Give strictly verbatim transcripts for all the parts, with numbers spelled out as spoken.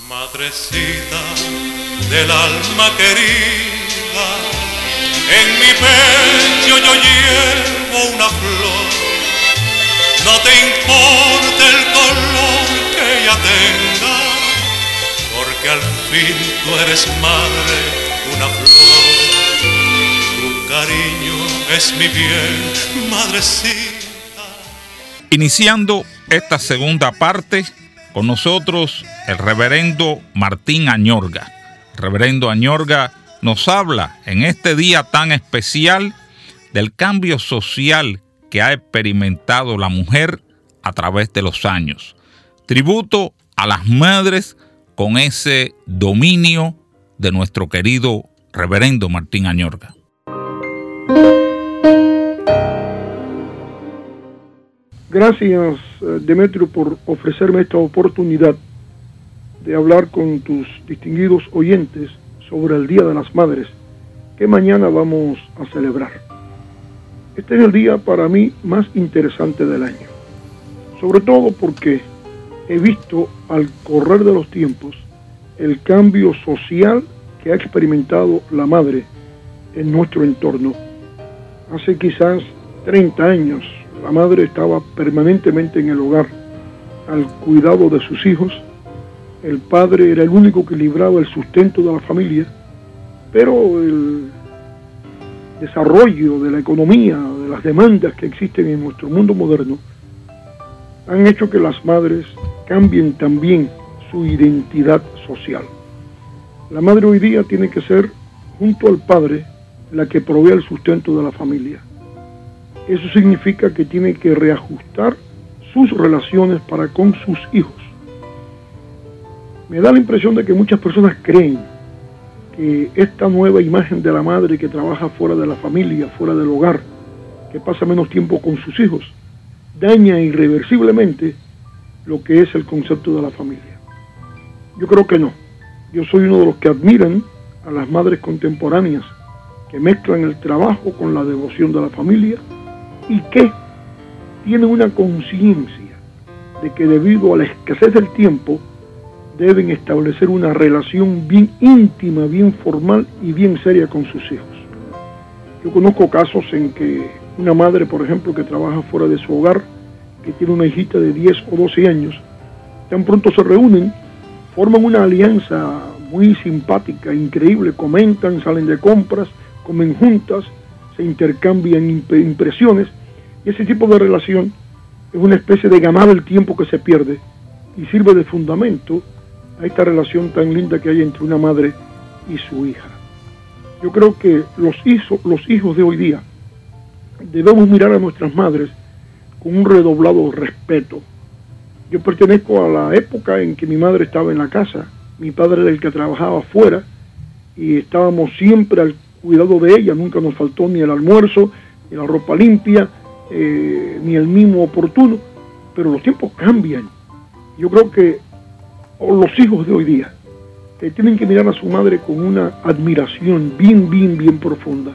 Madrecita del alma querida, en mi pecho yo llevo una flor. No te importa el color que ella tenga, porque al fin tú eres madre, una flor. Tu cariño es mi bien, madrecita. Iniciando esta segunda parte, con nosotros el reverendo Martín Añorga. El reverendo Añorga nos habla en este día tan especial del cambio social que ha experimentado la mujer a través de los años. Tributo a las madres con ese dominio de nuestro querido reverendo Martín Añorga. Gracias, Demetrio, por ofrecerme esta oportunidad de hablar con tus distinguidos oyentes sobre el Día de las Madres, que mañana vamos a celebrar. Este es el día para mí más interesante del año, sobre todo porque he visto al correr de los tiempos el cambio social que ha experimentado la madre en nuestro entorno. Hace quizás treinta años, la madre estaba permanentemente en el hogar, al cuidado de sus hijos. El padre era el único que libraba el sustento de la familia, pero el desarrollo de la economía, de las demandas que existen en nuestro mundo moderno, han hecho que las madres cambien también su identidad social. La madre hoy día tiene que ser, junto al padre, la que provee el sustento de la familia. Eso significa que tiene que reajustar sus relaciones para con sus hijos. Me da la impresión de que muchas personas creen que esta nueva imagen de la madre que trabaja fuera de la familia, fuera del hogar, que pasa menos tiempo con sus hijos, daña irreversiblemente lo que es el concepto de la familia. Yo creo que no. Yo soy uno de los que admiran a las madres contemporáneas que mezclan el trabajo con la devoción de la familia y que tienen una conciencia de que debido a la escasez del tiempo deben establecer una relación bien íntima, bien formal y bien seria con sus hijos. Yo conozco casos en que una madre, por ejemplo, que trabaja fuera de su hogar, que tiene una hijita de diez o doce años, tan pronto se reúnen, forman una alianza muy simpática, increíble, comentan, salen de compras, comen juntas, se intercambian imp- impresiones, y ese tipo de relación es una especie de ganar el tiempo que se pierde y sirve de fundamento a esta relación tan linda que hay entre una madre y su hija. Yo creo que los hijos, los hijos de hoy día debemos mirar a nuestras madres con un redoblado respeto. Yo pertenezco a la época en que mi madre estaba en la casa, mi padre era el que trabajaba afuera y estábamos siempre al cuidado de ella, nunca nos faltó ni el almuerzo, ni la ropa limpia, eh, ni el mimo oportuno, pero los tiempos cambian. Yo creo que los hijos de hoy día que tienen que mirar a su madre con una admiración bien, bien, bien profunda.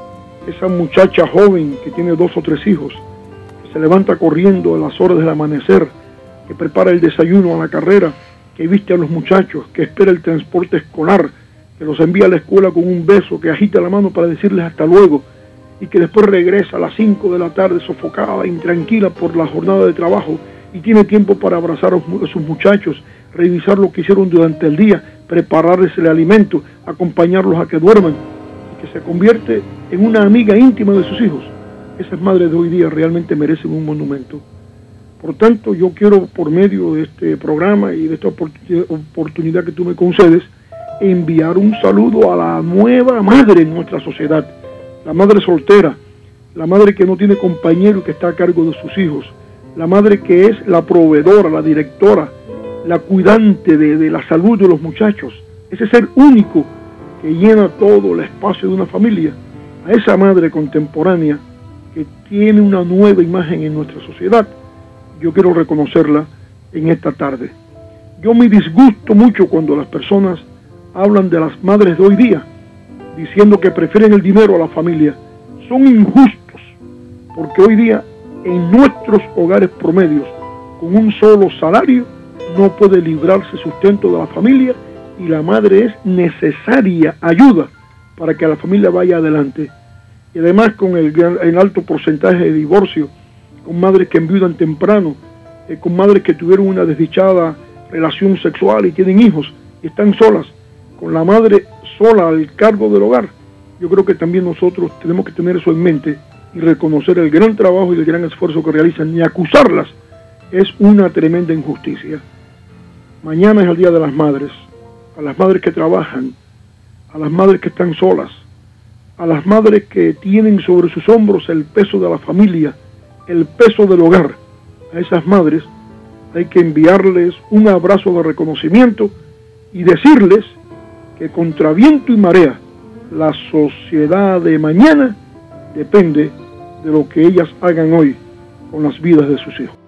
Esa muchacha joven que tiene dos o tres hijos, que se levanta corriendo a las horas del amanecer, que prepara el desayuno a la carrera, que viste a los muchachos, que espera el transporte escolar, que los envía a la escuela con un beso, que agita la mano para decirles hasta luego, y que después regresa a las cinco de la tarde sofocada, intranquila por la jornada de trabajo, y tiene tiempo para abrazar a sus muchachos, revisar lo que hicieron durante el día, prepararles el alimento, acompañarlos a que duerman, y que se convierte en una amiga íntima de sus hijos. Esas madres de hoy día realmente merecen un monumento. Por tanto, yo quiero, por medio de este programa y de esta oportunidad que tú me concedes, enviar un saludo a la nueva madre en nuestra sociedad, la madre soltera, la madre que no tiene compañero y que está a cargo de sus hijos, la madre que es la proveedora, la directora, la cuidante de, de la salud de los muchachos, ese ser único que llena todo el espacio de una familia. A esa madre contemporánea que tiene una nueva imagen en nuestra sociedad, yo quiero reconocerla en esta tarde. Yo me disgusto mucho cuando las personas hablan de las madres de hoy día, diciendo que prefieren el dinero a la familia. Son injustos, porque hoy día en nuestros hogares promedios, con un solo salario, no puede librarse sustento de la familia y la madre es necesaria ayuda para que la familia vaya adelante. Y además con el, el alto porcentaje de divorcio, con madres que enviudan temprano, eh, con madres que tuvieron una desdichada relación sexual y tienen hijos y están solas, con la madre sola al cargo del hogar, yo creo que también nosotros tenemos que tener eso en mente y reconocer el gran trabajo y el gran esfuerzo que realizan, y acusarlas es una tremenda injusticia. Mañana es el Día de las Madres. A las madres que trabajan, a las madres que están solas, a las madres que tienen sobre sus hombros el peso de la familia, el peso del hogar, a esas madres hay que enviarles un abrazo de reconocimiento y decirles que contra viento y marea, la sociedad de mañana depende de lo que ellas hagan hoy con las vidas de sus hijos.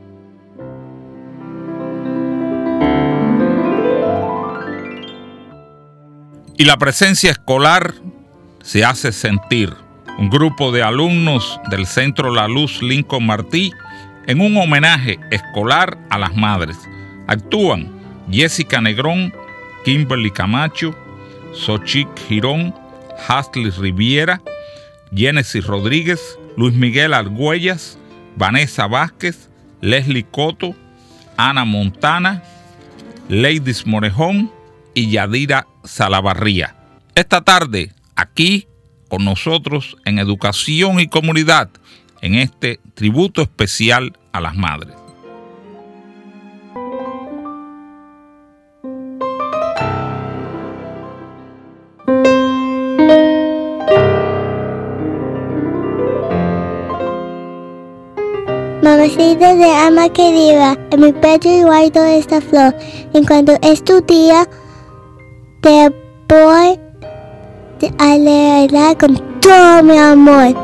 Y la presencia escolar se hace sentir. Un grupo de alumnos del Centro La Luz Lincoln Martí en un homenaje escolar a las madres. Actúan Jessica Negrón, Kimberly Camacho, Xochitl Girón, Hasley Riviera, Génesis Rodríguez, Luis Miguel Argüellas, Vanessa Vázquez, Leslie Coto, Ana Montana, Leidis Morejón y Yadira Salavarría. Esta tarde, aquí con nosotros en Educación y Comunidad, en este tributo especial a las madres. Mamacita de alma querida, en mi pecho guardo esta flor. En cuanto es tu día, te voy a alegrar con todo mi amor.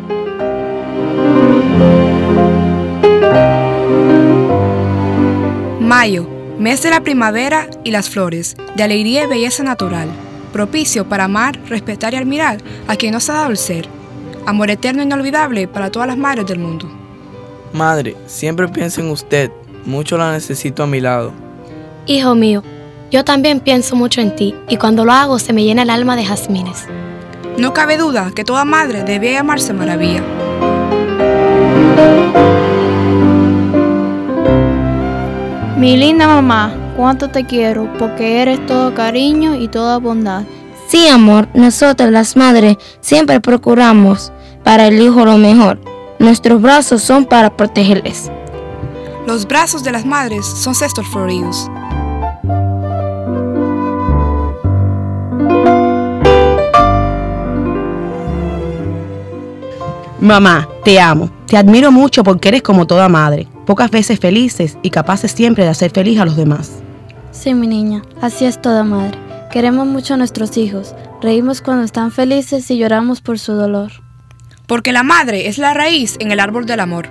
Mayo, mes de la primavera y las flores, de alegría y belleza natural, propicio para amar, respetar y admirar a quien nos ha dado el ser. Amor eterno e inolvidable para todas las madres del mundo. Madre, siempre pienso en usted, mucho la necesito a mi lado. Hijo mío, yo también pienso mucho en ti, y cuando lo hago se me llena el alma de jazmines. No cabe duda que toda madre debe llamarse Maravilla. Mi linda mamá, cuánto te quiero, porque eres todo cariño y toda bondad. Sí, amor, nosotras las madres siempre procuramos para el hijo lo mejor. Nuestros brazos son para protegerles. Los brazos de las madres son cestos floridos. Mamá, te amo. Te admiro mucho porque eres como toda madre. Pocas veces felices y capaces siempre de hacer feliz a los demás. Sí, mi niña, así es toda madre. Queremos mucho a nuestros hijos. Reímos cuando están felices y lloramos por su dolor. Porque la madre es la raíz en el árbol del amor.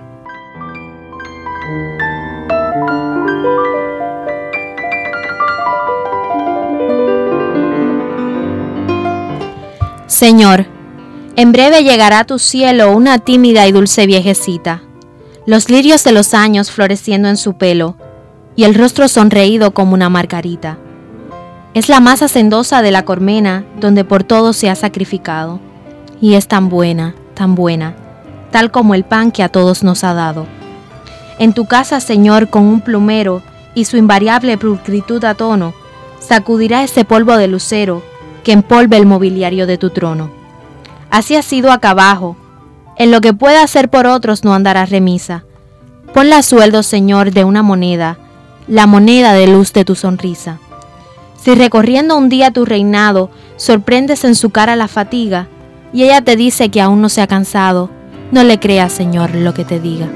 Señor, en breve llegará a tu cielo una tímida y dulce viejecita, los lirios de los años floreciendo en su pelo, y el rostro sonreído como una margarita. Es la más hacendosa de la colmena, donde por todo se ha sacrificado, y es tan buena, tan buena, tal como el pan que a todos nos ha dado. En tu casa, Señor, con un plumero y su invariable pulcritud a tono, sacudirá ese polvo de lucero que empolve el mobiliario de tu trono. Así ha sido acá abajo. En lo que pueda hacer por otros no andará remisa. Ponle a sueldo, Señor, de una moneda, la moneda de luz de tu sonrisa. Si recorriendo un día tu reinado, sorprendes en su cara la fatiga, y ella te dice que aún no se ha cansado, no le creas, Señor, lo que te diga.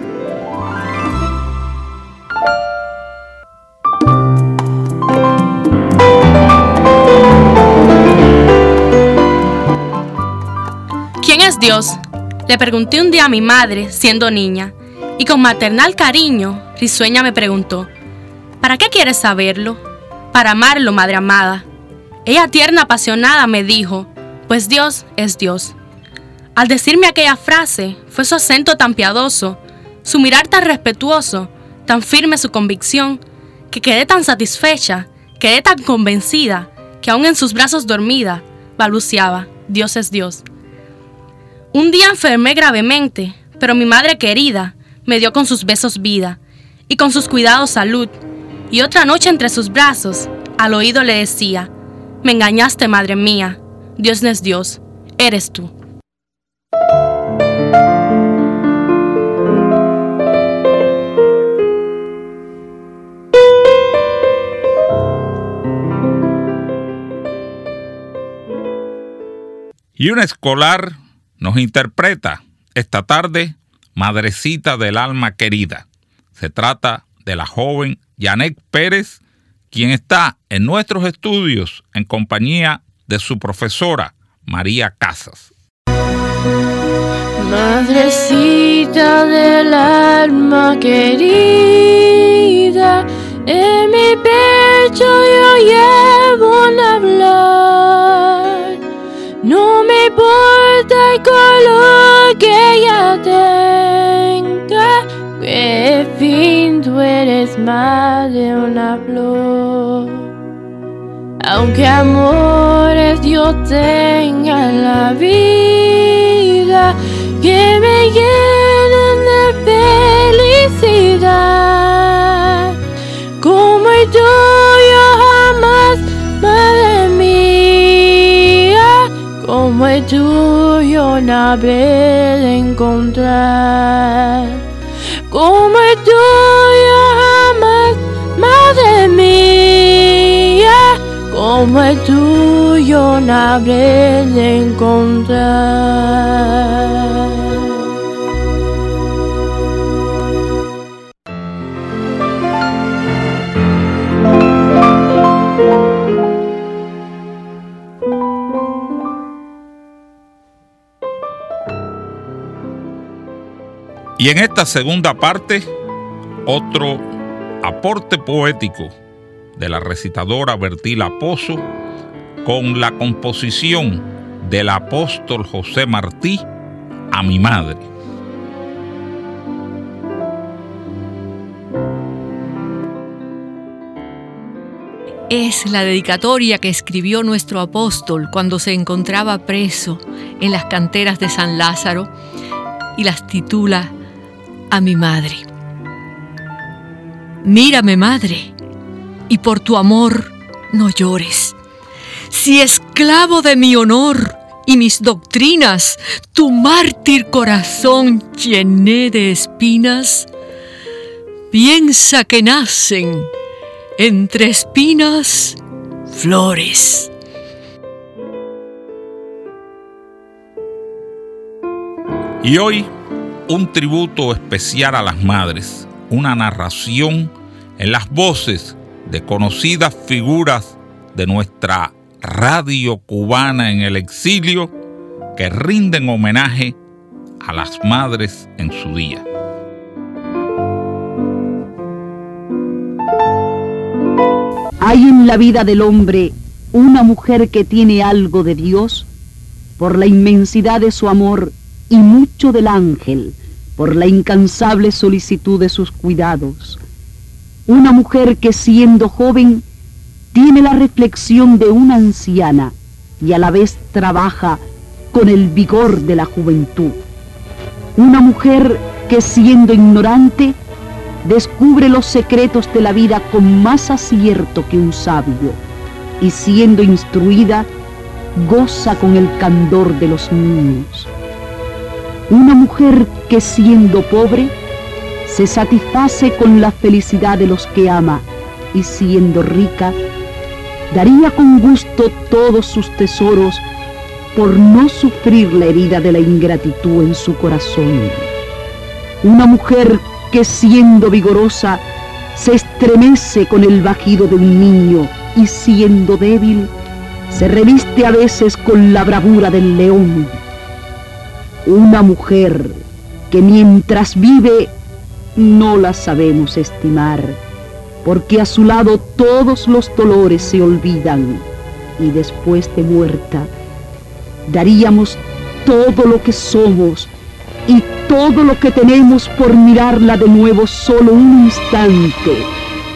¿Quién es Dios? Le pregunté un día a mi madre, siendo niña, y con maternal cariño, risueña me preguntó, ¿para qué quieres saberlo? Para amarlo, madre amada. Ella tierna, apasionada, me dijo, pues Dios es Dios. Al decirme aquella frase, fue su acento tan piadoso, su mirar tan respetuoso, tan firme su convicción, que quedé tan satisfecha, quedé tan convencida, que aún en sus brazos dormida, balbuceaba, Dios es Dios. Un día enfermé gravemente, pero mi madre querida me dio con sus besos vida, y con sus cuidados salud, y otra noche entre sus brazos, al oído le decía, me engañaste, madre mía, Dios no es Dios, eres tú. Y una escolar nos interpreta esta tarde Madrecita del Alma Querida. Se trata de la joven Yanet Pérez, quien está en nuestros estudios en compañía de su profesora María Casas. Madrecita del alma querida, en mi pecho yo llevo un hablar. No me importa el color que ella tenga, que fin tú eres más de una flor. Aunque amores yo tenga en la vida, que me llenen de felicidad, como el tuyo jamás, madre mía, como el tuyo no habré de encontrar, como el tuyo jamás, madre mía, como el tuyo no habré de encontrar. Y en esta segunda parte, otro aporte poético de la recitadora Bertila Pozo con la composición del apóstol José Martí, A mi madre. Es la dedicatoria que escribió nuestro apóstol cuando se encontraba preso en las canteras de San Lázaro y las titula A mi madre. Mírame, madre, y por tu amor no llores. Si esclavo de mi honor y mis doctrinas, tu mártir corazón llené de espinas, piensa que nacen entre espinas flores. Y hoy, un tributo especial a las madres, una narración en las voces de conocidas figuras de nuestra radio cubana en el exilio que rinden homenaje a las madres en su día. Hay en la vida del hombre una mujer que tiene algo de Dios por la inmensidad de su amor y mucho del ángel por la incansable solicitud de sus cuidados. Una mujer que siendo joven tiene la reflexión de una anciana y a la vez trabaja con el vigor de la juventud. Una mujer que siendo ignorante descubre los secretos de la vida con más acierto que un sabio y siendo instruida goza con el candor de los niños. Una mujer que siendo pobre se satisface con la felicidad de los que ama y siendo rica daría con gusto todos sus tesoros por no sufrir la herida de la ingratitud en su corazón. Una mujer que siendo vigorosa se estremece con el bajido de un niño y siendo débil se reviste a veces con la bravura del león. Una mujer que mientras vive no la sabemos estimar, porque a su lado todos los dolores se olvidan y después de muerta daríamos todo lo que somos y todo lo que tenemos por mirarla de nuevo solo un instante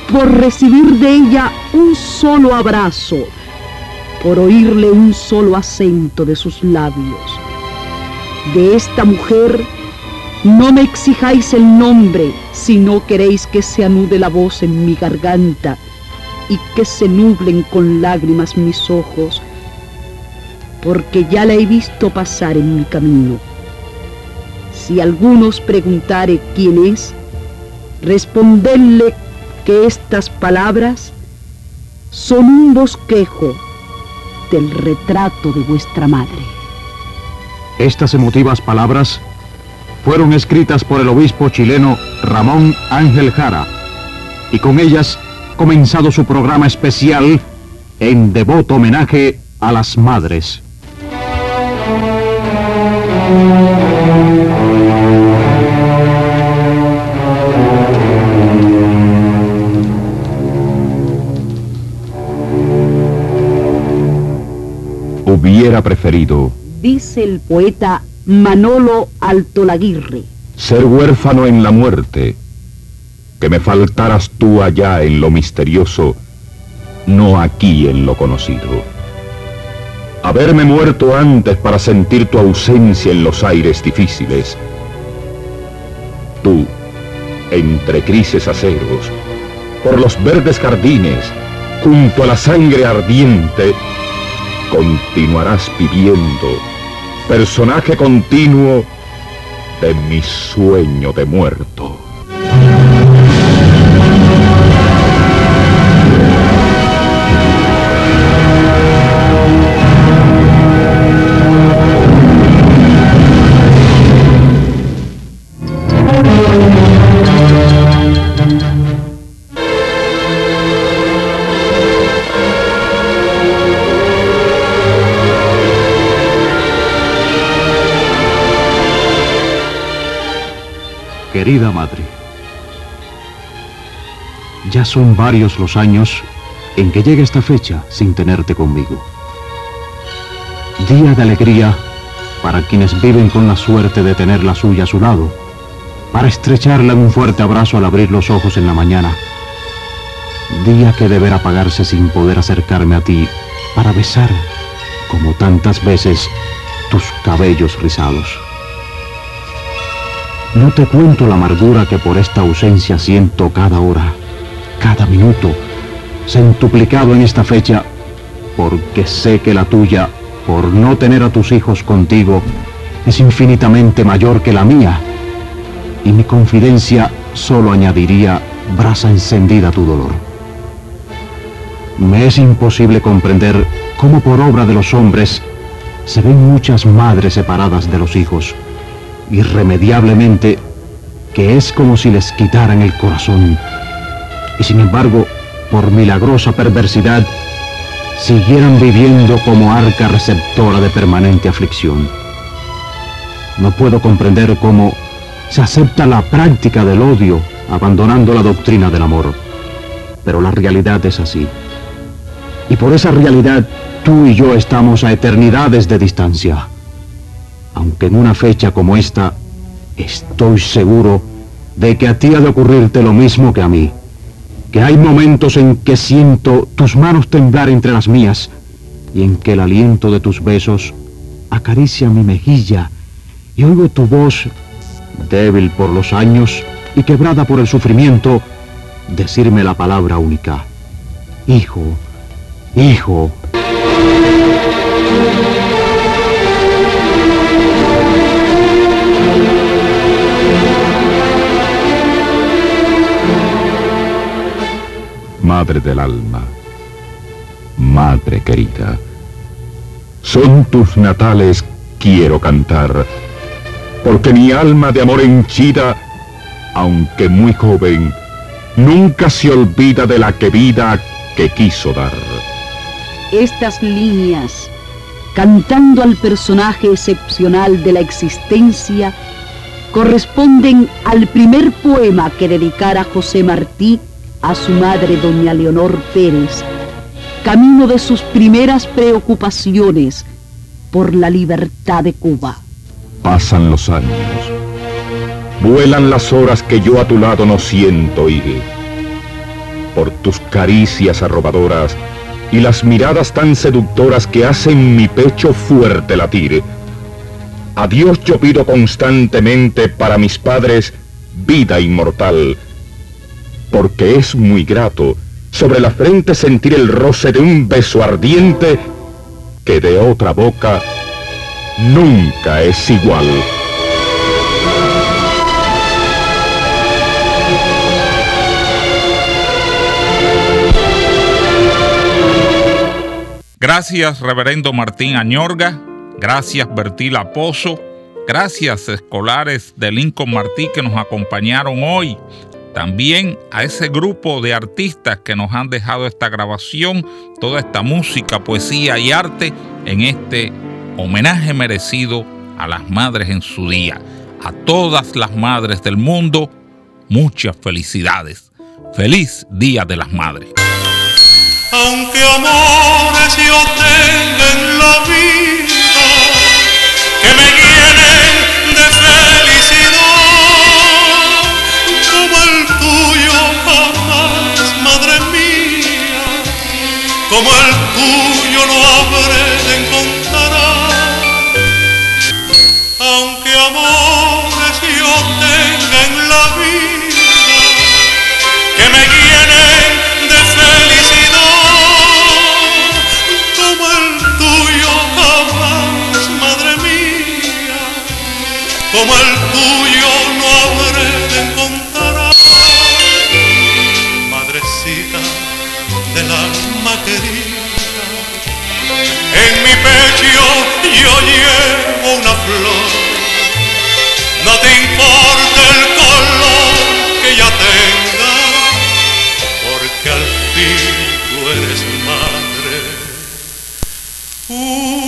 por recibir de ella un solo abrazo, por oírle un solo acento de sus labios. De esta mujer no me exijáis el nombre si no queréis que se anude la voz en mi garganta y que se nublen con lágrimas mis ojos, porque ya la he visto pasar en mi camino. Si alguno os preguntare quién es, respondedle que estas palabras son un bosquejo del retrato de vuestra madre. Estas emotivas palabras fueron escritas por el obispo chileno Ramón Ángel Jara, y con ellas comenzado su programa especial en devoto homenaje a las madres. Hubiera preferido, dice el poeta Manolo Altolaguirre, ser huérfano en la muerte, que me faltaras tú allá en lo misterioso, no aquí en lo conocido. Haberme muerto antes para sentir tu ausencia en los aires difíciles. Tú, entre grises aceros, por los verdes jardines, junto a la sangre ardiente, continuarás viviendo, personaje continuo de mi sueño de muerto. Querida madre, ya son varios los años en que llega esta fecha sin tenerte conmigo. Día de alegría para quienes viven con la suerte de tener la suya a su lado, para estrecharla en un fuerte abrazo al abrir los ojos en la mañana. Día que deberá apagarse sin poder acercarme a ti para besar, como tantas veces, tus cabellos rizados. No te cuento la amargura que por esta ausencia siento cada hora, cada minuto, centuplicado en esta fecha, porque sé que la tuya, por no tener a tus hijos contigo, es infinitamente mayor que la mía, y mi confidencia solo añadiría brasa encendida a tu dolor. Me es imposible comprender cómo por obra de los hombres se ven muchas madres separadas de los hijos, irremediablemente, que es como si les quitaran el corazón, y sin embargo, por milagrosa perversidad, siguieran viviendo como arca receptora de permanente aflicción. No puedo comprender cómo se acepta la práctica del odio, abandonando la doctrina del amor, pero la realidad es así, y por esa realidad tú y yo estamos a eternidades de distancia. Aunque en una fecha como esta, estoy seguro de que a ti ha de ocurrirte lo mismo que a mí, que hay momentos en que siento tus manos temblar entre las mías y en que el aliento de tus besos acaricia mi mejilla y oigo tu voz, débil por los años y quebrada por el sufrimiento, decirme la palabra única: hijo, hijo. Madre del alma, madre querida, son tus natales quiero cantar, porque mi alma de amor henchida, aunque muy joven, nunca se olvida de la que vida que quiso dar. Estas líneas, cantando al personaje excepcional de la existencia, corresponden al primer poema que dedicara José Martí a su madre doña Leonor Pérez, camino de sus primeras preocupaciones por la libertad de Cuba. Pasan los años, vuelan las horas que yo a tu lado no siento ir. por tus caricias arrobadoras y las miradas tan seductoras que hacen mi pecho fuerte latir. A Dios yo pido constantemente para mis padres vida inmortal, porque es muy grato sobre la frente sentir el roce de un beso ardiente que de otra boca nunca es igual. Gracias, reverendo Martín Añorga. Gracias, Bertila Pozo. Gracias, escolares de Lincoln Martí que nos acompañaron hoy. También a ese grupo de artistas que nos han dejado esta grabación, toda esta música, poesía y arte en este homenaje merecido a las madres en su día. A todas las madres del mundo, muchas felicidades. Feliz Día de las Madres. Aunque amores yo tenga en la vida que me llenen de felicidad, como el tuyo jamás, madre mía, como el tuyo no habré de encontrar. Aunque amores yo tenga en la vida que me llenen de felicidad, como el tuyo jamás, madre mía, como el tuyo no habré de encontrar. Madrecita del alma querida, en mi pecho yo llevo una flor. No te importa el color que ella tenga, porque al fin tú eres madre. Uh.